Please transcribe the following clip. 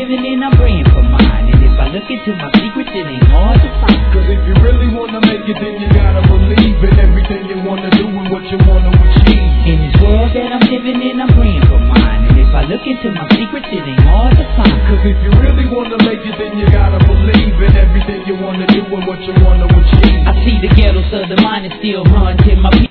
giving and I'm praying for mine. And if I look into my secrets, it ain't hard to find. Cause if you really wanna make it, then you gotta believe in everything you wanna do and what you wanna achieve. In this world that I'm living in, I'm praying for mine. And if I look into my secrets, it ain't hard to find. Cause if you really wanna make it, then you gotta believe in everything you wanna do and what you wanna achieve. I see the ghettos of the mind and still run till my